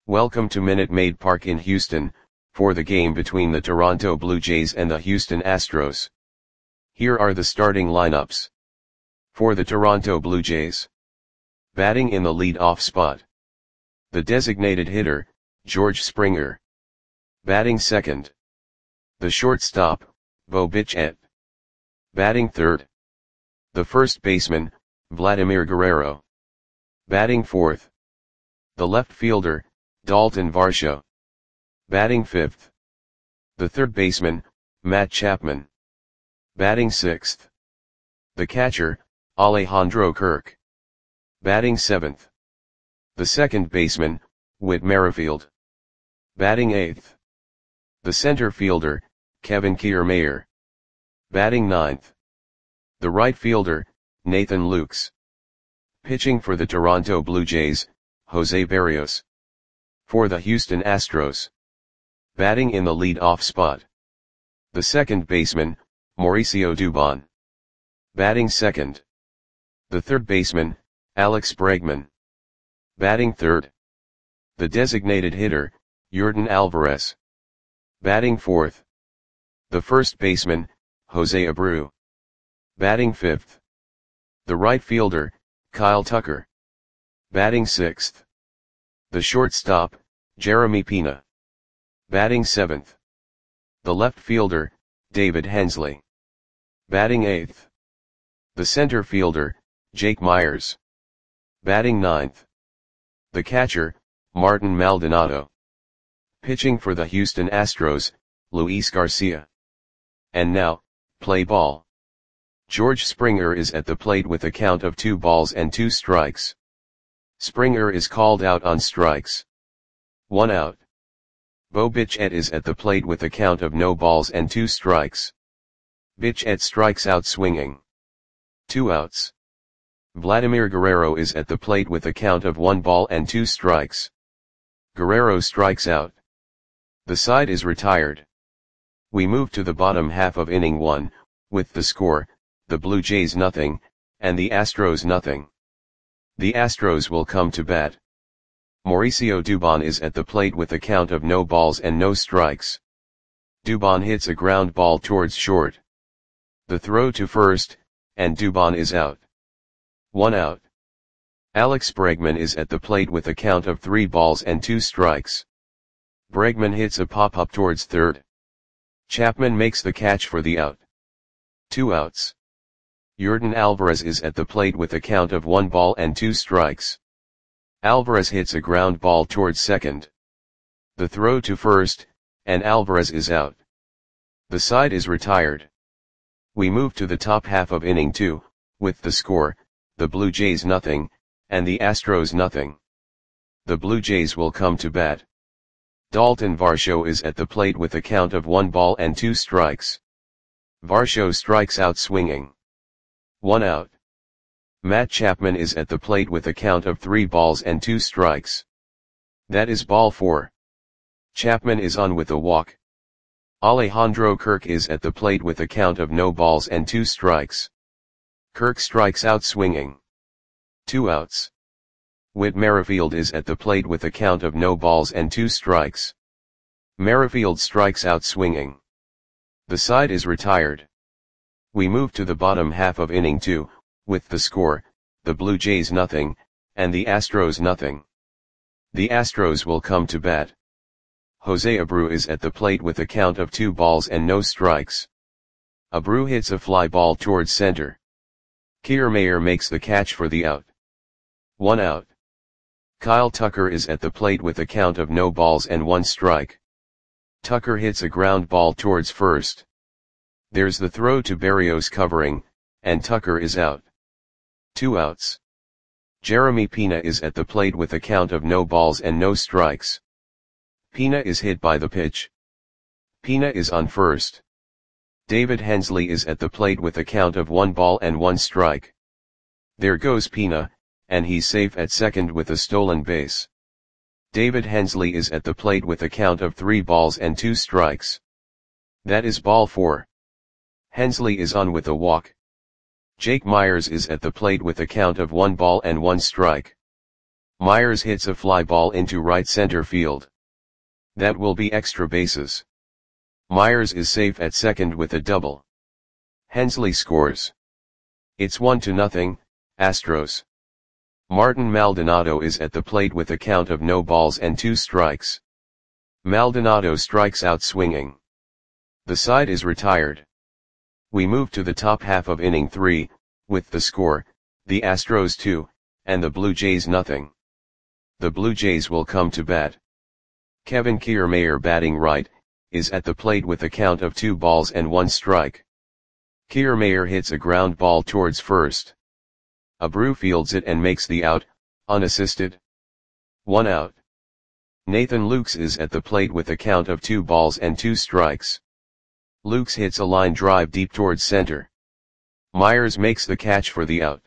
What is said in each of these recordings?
Welcome to Minute Maid Park in Houston, for the game between the Toronto Blue Jays and the Houston Astros. Here are the starting lineups. For the Toronto Blue Jays. Batting in the lead-off spot. The designated hitter, George Springer. Batting second. The shortstop, Bo Bichette. Batting third. The first baseman, Vladimir Guerrero. Batting fourth. The left fielder, Dalton Varsho. Batting fifth. The third baseman, Matt Chapman. Batting sixth. The catcher, Alejandro Kirk. Batting seventh. The second baseman, Whit Merrifield. Batting eighth. The center fielder, Kevin Kiermaier. Batting ninth. The right fielder, Nathan Lukes. Pitching for the Toronto Blue Jays, Jose Berrios. For the Houston Astros. Batting in the lead-off spot. The second baseman, Mauricio Dubon. Batting second. The third baseman, Alex Bregman. Batting third. The designated hitter, Yordan Alvarez. Batting fourth. The first baseman, Jose Abreu. Batting fifth. The right fielder, Kyle Tucker. Batting sixth. The shortstop, Jeremy Pena. Batting seventh. The left fielder, David Hensley. Batting eighth. The center fielder, Jake Myers. Batting ninth. The catcher, Martin Maldonado. Pitching for the Houston Astros, Luis Garcia. And now, play ball. George Springer is at the plate with a count of 2 balls and 2 strikes. Springer is called out on strikes. 1 out. Bo Bichette is at the plate with a count of no balls and 2 strikes. Bichette strikes out swinging. 2 outs. Vladimir Guerrero is at the plate with a count of 1 ball and 2 strikes. Guerrero strikes out. The side is retired. We move to the bottom half of inning 1, with the score, the Blue Jays nothing, and the Astros nothing. The Astros will come to bat. Mauricio Dubon is at the plate with a count of no balls and no strikes. Dubon hits a ground ball towards short. The throw to first, and Dubon is out. 1 out. Alex Bregman is at the plate with a count of 3 balls and 2 strikes. Bregman hits a pop-up towards third. Chapman makes the catch for the out. 2 outs. Yordan Alvarez is at the plate with a count of 1 ball and 2 strikes. Alvarez hits a ground ball towards second. The throw to first, and Alvarez is out. The side is retired. We move to the top half of inning 2, with the score, the Blue Jays nothing, and the Astros nothing. The Blue Jays will come to bat. Dalton Varsho is at the plate with a count of 1 ball and 2 strikes. Varsho strikes out swinging. 1 out. Matt Chapman is at the plate with a count of 3 balls and 2 strikes. That is ball 4. Chapman is on with a walk. Alejandro Kirk is at the plate with a count of no balls and 2 strikes. Kirk strikes out swinging. 2 outs. Whit Merrifield is at the plate with a count of no balls and 2 strikes. Merrifield strikes out swinging. The side is retired. We move to the bottom half of inning 2, with the score, the Blue Jays nothing, and the Astros nothing. The Astros will come to bat. Jose Abreu is at the plate with a count of 2 balls and no strikes. Abreu hits a fly ball towards center. Kiermaier makes the catch for the out. 1 out. Kyle Tucker is at the plate with a count of no balls and 1 strike. Tucker hits a ground ball towards first. There's the throw to Berrios covering, and Tucker is out. 2 outs. Jeremy Pena is at the plate with a count of no balls and no strikes. Pena is hit by the pitch. Pena is on first. David Hensley is at the plate with a count of 1 ball and 1 strike. There goes Pena, and he's safe at second with a stolen base. David Hensley is at the plate with a count of 3 balls and 2 strikes. That is ball 4. Hensley is on with a walk. Jake Myers is at the plate with a count of 1 ball and 1 strike. Myers hits a fly ball into right center field. That will be extra bases. Myers is safe at second with a double. Hensley scores. It's 1-0, Astros. Martin Maldonado is at the plate with a count of no balls and 2 strikes. Maldonado strikes out swinging. The side is retired. We move to the top half of inning 3, with the score, the Astros 2, and the Blue Jays nothing. The Blue Jays will come to bat. Kevin Kiermaier, batting right, is at the plate with a count of 2 balls and 1 strike. Kiermaier hits a ground ball towards first. Abreu fields it and makes the out, unassisted. 1 out. Nathan Lukes is at the plate with a count of 2 balls and 2 strikes. Lukes hits a line drive deep towards center. Myers makes the catch for the out.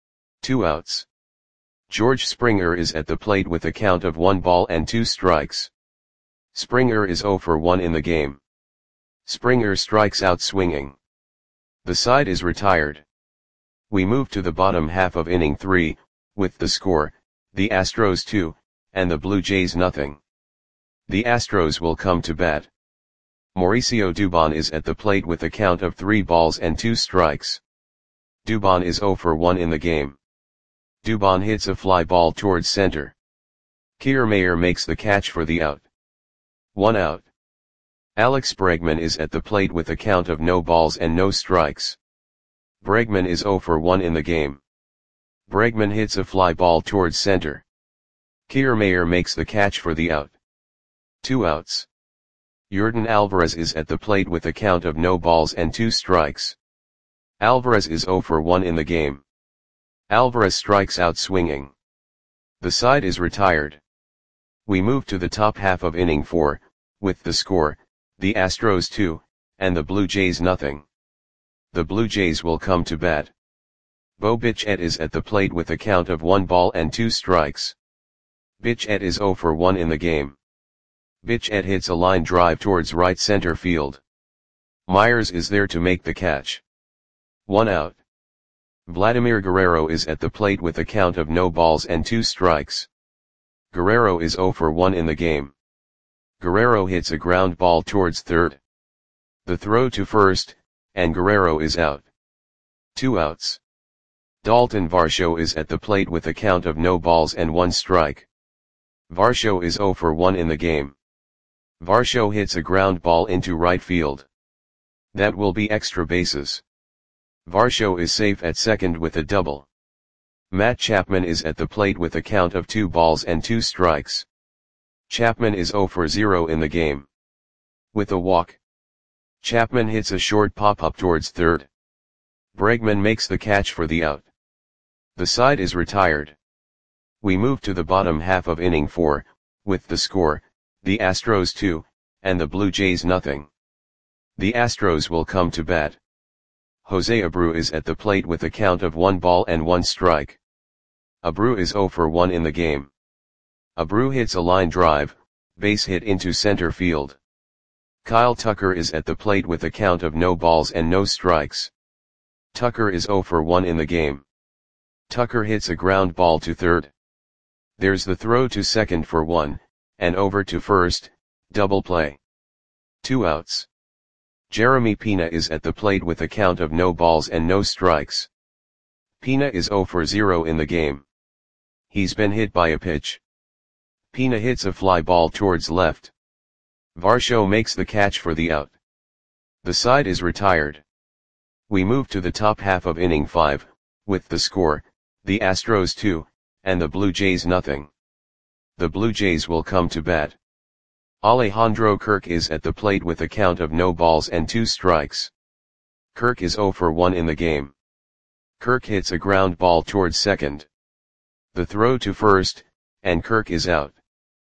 2 outs. George Springer is at the plate with a count of 1 ball and 2 strikes. Springer is 0 for 1 in the game. Springer strikes out swinging. The side is retired. We move to the bottom half of inning 3, with the score, the Astros 2, and the Blue Jays nothing. The Astros will come to bat. Mauricio Dubon is at the plate with a count of 3 balls and 2 strikes. Dubon is 0 for 1 in the game. Dubon hits a fly ball towards center. Kiermaier makes the catch for the out. 1 out. Alex Bregman is at the plate with a count of no balls and no strikes. Bregman is 0 for 1 in the game. Bregman hits a fly ball towards center. Kiermaier makes the catch for the out. 2 outs. Yordan Alvarez is at the plate with a count of no balls and 2 strikes. Alvarez is 0 for 1 in the game. Alvarez strikes out swinging. The side is retired. We move to the top half of inning 4, with the score, the Astros 2, and the Blue Jays nothing. The Blue Jays will come to bat. Bo Bichette is at the plate with a count of 1 ball and 2 strikes. Bichette is 0 for 1 in the game. Bichette hits a line drive towards right center field. Myers is there to make the catch. 1 out. Vladimir Guerrero is at the plate with a count of no balls and 2 strikes. Guerrero is 0 for 1 in the game. Guerrero hits a ground ball towards third. The throw to first, and Guerrero is out. 2 outs. Dalton Varsho is at the plate with a count of no balls and 1 strike. Varsho is 0 for 1 in the game. Varsho hits a ground ball into right field. That will be extra bases. Varsho is safe at second with a double. Matt Chapman is at the plate with a count of 2 balls and 2 strikes. Chapman is 0 for 0 in the game. With a walk. Chapman hits a short pop-up towards third. Bregman makes the catch for the out. The side is retired. We move to the bottom half of inning 4, with the score, the Astros 2, and the Blue Jays nothing. The Astros will come to bat. Jose Abreu is at the plate with a count of 1 ball and 1 strike. Abreu is 0 for 1 in the game. Abreu hits a line drive, base hit into center field. Kyle Tucker is at the plate with a count of no balls and no strikes. Tucker is 0 for 1 in the game. Tucker hits a ground ball to third. There's the throw to second for 1, and over to first, double play. 2 outs. Jeremy Pena is at the plate with a count of no balls and no strikes. Pena is 0 for 0 in the game. He's been hit by a pitch. Pena hits a fly ball towards left. Varsho makes the catch for the out. The side is retired. We move to the top half of inning 5, with the score, the Astros 2, and the Blue Jays nothing. The Blue Jays will come to bat. Alejandro Kirk is at the plate with a count of no balls and 2 strikes. Kirk is 0 for 1 in the game. Kirk hits a ground ball towards second. The throw to first, and Kirk is out.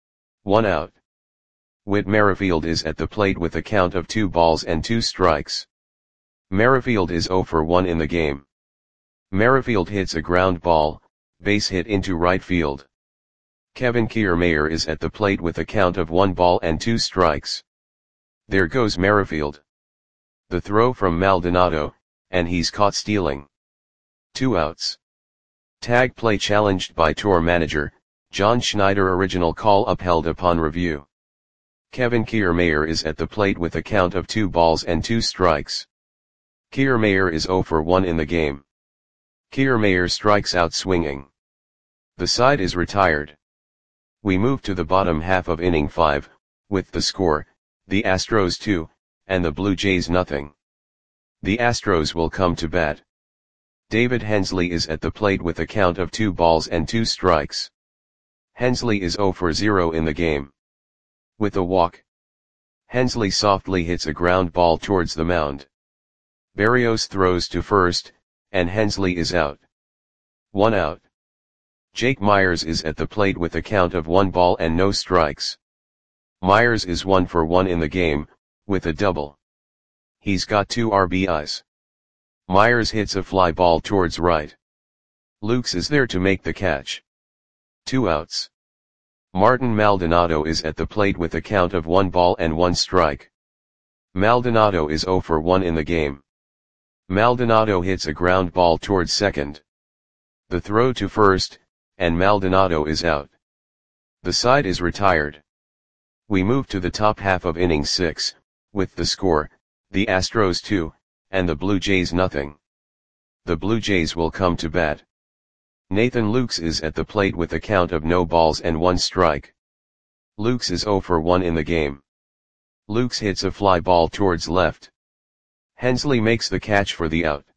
1 out. Whit Merrifield is at the plate with a count of 2 balls and 2 strikes. Merrifield is 0 for 1 in the game. Merrifield hits a ground ball, base hit into right field. Kevin Kiermaier is at the plate with a count of 1 ball and 2 strikes. There goes Merrifield. The throw from Maldonado, and he's caught stealing. 2 outs. Tag play challenged by tour manager, John Schneider original call upheld upon review. Kevin Kiermaier is at the plate with a count of 2 balls and 2 strikes. Kiermaier is 0 for 1 in the game. Kiermaier strikes out swinging. The side is retired. We move to the bottom half of inning 5, with the score, the Astros 2, and the Blue Jays nothing. The Astros will come to bat. David Hensley is at the plate with a count of 2 balls and 2 strikes. Hensley is 0 for 0 in the game. With a walk, Hensley softly hits a ground ball towards the mound. Berrios throws to first, and Hensley is out. 1 out. Jake Meyers is at the plate with a count of 1 ball and no strikes. Meyers is 1 for 1 in the game, with a double. He's got 2 RBIs. Meyers hits a fly ball towards right. Lukes is there to make the catch. 2 outs. Martin Maldonado is at the plate with a count of 1 ball and 1 strike. Maldonado is 0 for 1 in the game. Maldonado hits a ground ball towards second. The throw to first, and Maldonado is out. The side is retired. We move to the top half of inning 6, with the score, the Astros 2, and the Blue Jays nothing. The Blue Jays will come to bat. Nathan Lukes is at the plate with a count of no balls and 1 strike. Lukes is 0 for 1 in the game. Lukes hits a fly ball towards left. Hensley makes the catch for the out.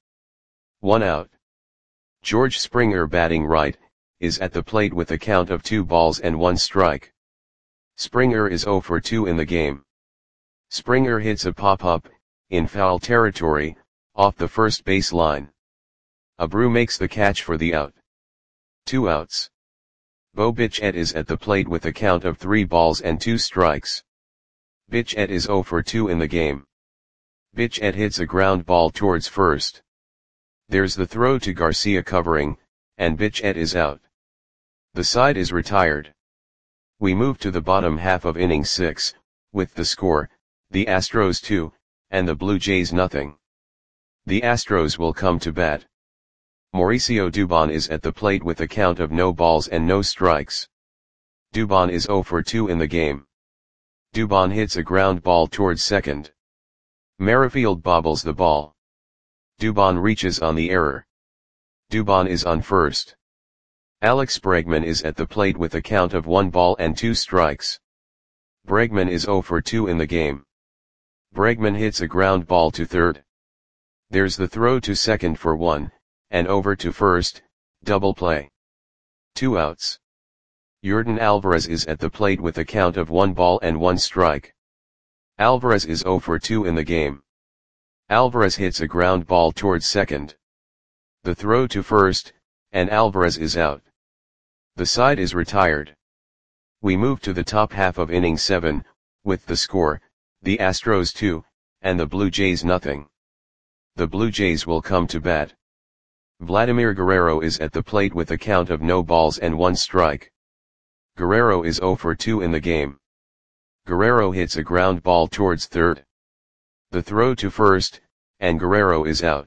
1 out. George Springer, batting right, is at the plate with a count of 2 balls and 1 strike. Springer is 0 for 2 in the game. Springer hits a pop-up, in foul territory, off the first base line. Abreu makes the catch for the out. 2 outs. Bo Bichette is at the plate with a count of 3 balls and 2 strikes. Bichette is 0 for 2 in the game. Bichette hits a ground ball towards first. There's the throw to Garcia covering, and Bichette is out. The side is retired. We move to the bottom half of inning 6, with the score, the Astros 2, and the Blue Jays nothing. The Astros will come to bat. Mauricio Dubon is at the plate with a count of no balls and no strikes. Dubon is 0 for 2 in the game. Dubon hits a ground ball towards second. Merrifield bobbles the ball. Dubon reaches on the error. Dubon is on first. Alex Bregman is at the plate with a count of 1 ball and 2 strikes. Bregman is 0 for 2 in the game. Bregman hits a ground ball to third. There's the throw to second for 1, and over to first, double play. 2 outs. Yordan Alvarez is at the plate with a count of 1 ball and 1 strike. Alvarez is 0 for 2 in the game. Alvarez hits a ground ball towards second. The throw to first, and Alvarez is out. The side is retired. We move to the top half of inning 7, with the score, the Astros 2, and the Blue Jays nothing. The Blue Jays will come to bat. Vladimir Guerrero is at the plate with a count of no balls and 1 strike. Guerrero is 0 for 2 in the game. Guerrero hits a ground ball towards third. The throw to first, and Guerrero is out.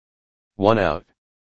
1 out.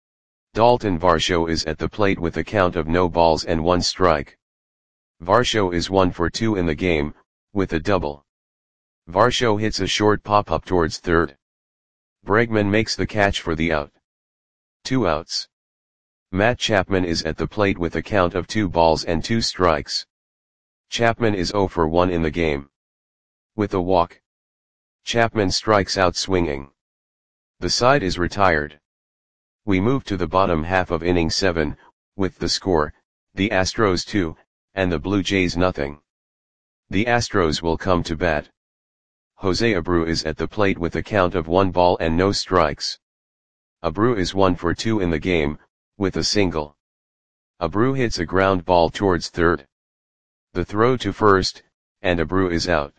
Dalton Varsho is at the plate with a count of no balls and 1 strike. Varsho is 1 for 2 in the game, with a double. Varsho hits a short pop-up towards third. Bregman makes the catch for the out. 2 outs. Matt Chapman is at the plate with a count of 2 balls and 2 strikes. Chapman is 0 for 1 in the game. With a walk, Chapman strikes out swinging. The side is retired. We move to the bottom half of inning 7, with the score, the Astros 2, and the Blue Jays nothing. The Astros will come to bat. Jose Abreu is at the plate with a count of 1 ball and no strikes. Abreu is 1 for 2 in the game, with a single. Abreu hits a ground ball towards third. The throw to first, and Abreu is out.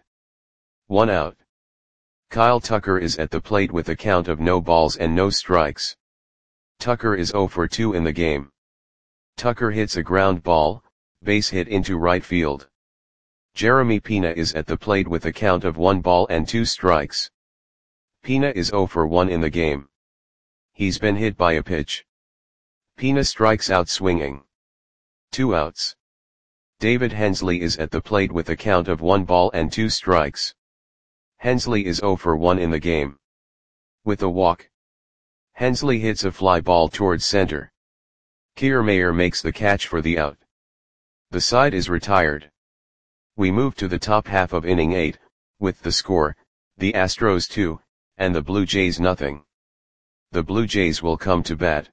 1 out. Kyle Tucker is at the plate with a count of no balls and no strikes. Tucker is 0 for 2 in the game. Tucker hits a ground ball, base hit into right field. Jeremy Pena is at the plate with a count of 1 ball and 2 strikes. Pena is 0 for 1 in the game. He's been hit by a pitch. Pena strikes out swinging. 2 outs. David Hensley is at the plate with a count of 1 ball and 2 strikes. Hensley is 0 for 1 in the game. With a walk, Hensley hits a fly ball towards center. Kiermaier makes the catch for the out. The side is retired. We move to the top half of inning 8, with the score, the Astros 2, and the Blue Jays nothing. The Blue Jays will come to bat.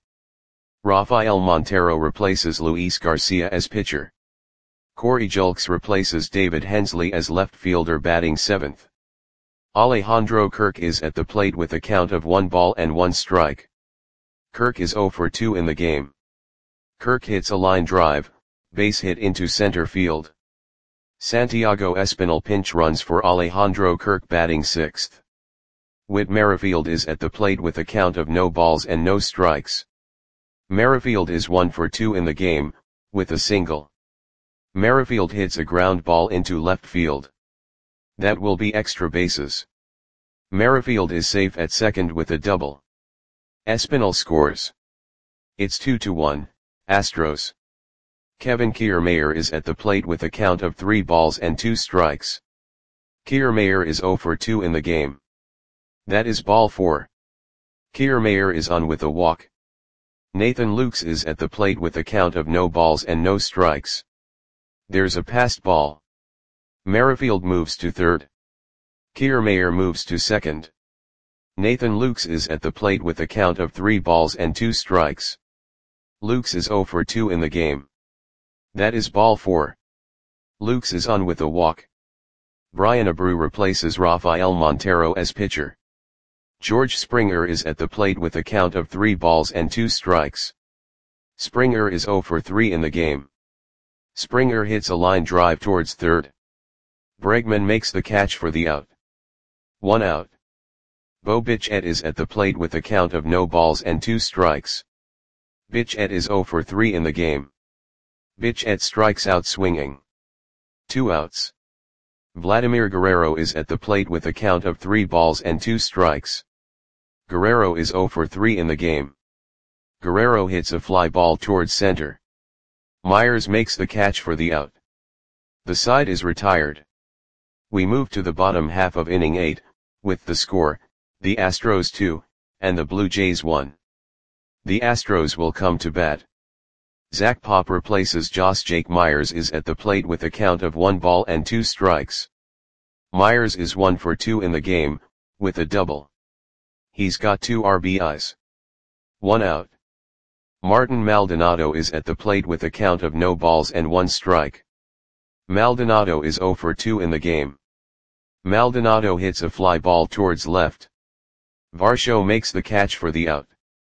Rafael Montero replaces Luis Garcia as pitcher. Corey Julks replaces David Hensley as left fielder batting 7th. Alejandro Kirk is at the plate with a count of 1 ball and 1 strike. Kirk is 0 for 2 in the game. Kirk hits a line drive, base hit into center field. Santiago Espinal pinch runs for Alejandro Kirk batting 6th. Whit Merrifield is at the plate with a count of no balls and no strikes. Merrifield is 1 for 2 in the game, with a single. Merrifield hits a ground ball into left field. That will be extra bases. Merrifield is safe at second with a double. Espinal scores. It's 2-1, Astros. Kevin Kiermaier is at the plate with a count of 3 balls and 2 strikes. Kiermaier is 0 for 2 in the game. That is ball 4. Kiermaier is on with a walk. Nathan Lukes is at the plate with a count of no balls and no strikes. There's a passed ball. Merrifield moves to third. Kiermaier moves to second. Nathan Lukes is at the plate with a count of 3 balls and 2 strikes. Lukes is 0 for 2 in the game. That is ball 4. Lukes is on with a walk. Brian Abreu replaces Rafael Montero as pitcher. George Springer is at the plate with a count of 3 balls and 2 strikes. Springer is 0 for 3 in the game. Springer hits a line drive towards third. Bregman makes the catch for the out. 1 out. Bo Bichette is at the plate with a count of no balls and 2 strikes. Bichette is 0 for 3 in the game. Bichette strikes out swinging. 2 outs. Vladimir Guerrero is at the plate with a count of 3 balls and 2 strikes. Guerrero is 0 for 3 in the game. Guerrero hits a fly ball towards center. Myers makes the catch for the out. The side is retired. We move to the bottom half of inning 8, with the score, the Astros 2, and the Blue Jays 1. The Astros will come to bat. Zach Pop replaces Josh Jake Myers is at the plate with a count of 1 ball and 2 strikes. Myers is 1 for 2 in the game, with a double. He's got 2 RBIs. 1 out. Martin Maldonado is at the plate with a count of no balls and 1 strike. Maldonado is 0 for 2 in the game. Maldonado hits a fly ball towards left. Varsho makes the catch for the out.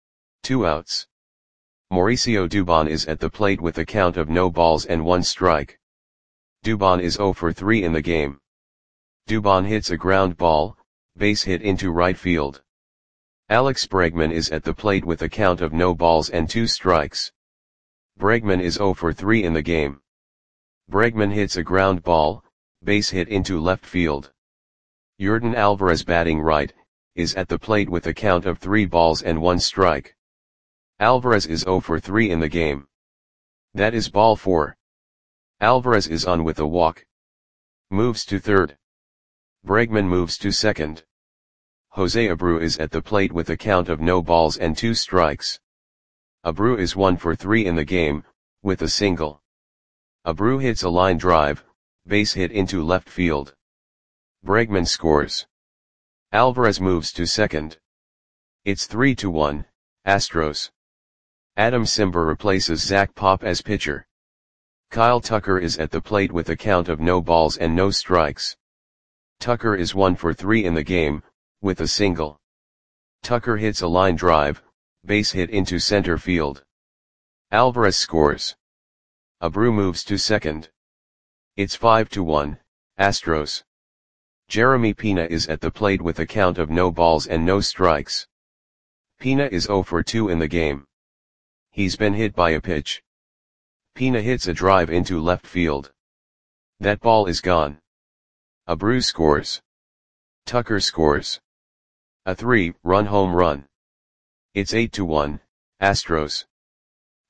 2 outs. Mauricio Dubon is at the plate with a count of no balls and 1 strike. Dubon is 0 for 3 in the game. Dubon hits a ground ball, base hit into right field. Alex Bregman is at the plate with a count of no balls and 2 strikes. Bregman is 0 for 3 in the game. Bregman hits a ground ball, base hit into left field. Yordan Alvarez batting right, is at the plate with a count of 3 balls and 1 strike. Alvarez is 0 for 3 in the game. That is ball 4. Alvarez is on with a walk. Moves to third. Bregman moves to second. Jose Abreu is at the plate with a count of no balls and 2 strikes. Abreu is 1 for 3 in the game, with a single. Abreu hits a line drive, base hit into left field. Bregman scores. Alvarez moves to second. It's 3-1, Astros. Adam Simber replaces Zach Pop as pitcher. Kyle Tucker is at the plate with a count of no balls and no strikes. Tucker is 1 for 3 in the game, with a single. Tucker hits a line drive, base hit into center field. Alvarez scores. Abreu moves to second. It's 5-1, Astros. Jeremy Pena is at the plate with a count of no balls and no strikes. Pena is 0 for 2 in the game. He's been hit by a pitch. Pena hits a drive into left field. That ball is gone. Abreu scores. Tucker scores. A 3-run home run. It's 8-1, Astros.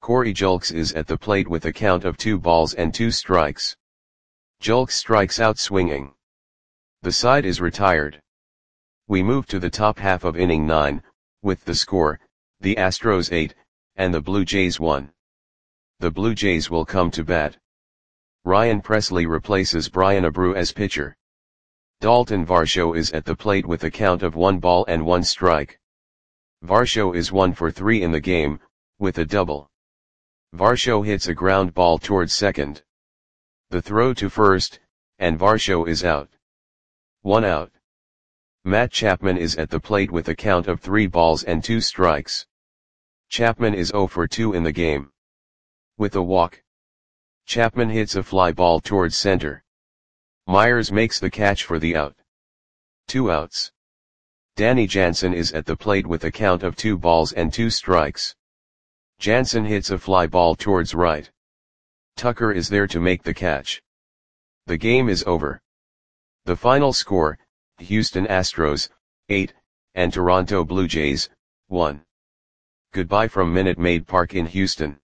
Corey Julks is at the plate with a count of 2 balls and 2 strikes. Julks strikes out swinging. The side is retired. We move to the top half of inning 9, with the score, the Astros 8, and the Blue Jays 1. The Blue Jays will come to bat. Ryan Presley replaces Brian Abreu as pitcher. Dalton Varsho is at the plate with a count of 1 ball and 1 strike. Varsho is 1 for 3 in the game, with a double. Varsho hits a ground ball towards second. The throw to first, and Varsho is out. 1 out. Matt Chapman is at the plate with a count of 3 balls and 2 strikes. Chapman is 0 for 2 in the game. With a walk. Chapman hits a fly ball towards center. Myers makes the catch for the out. 2 outs. Danny Jansen is at the plate with a count of 2 balls and 2 strikes. Jansen hits a fly ball towards right. Tucker is there to make the catch. The game is over. The final score, Houston Astros, 8, and Toronto Blue Jays, 1. Goodbye from Minute Maid Park in Houston.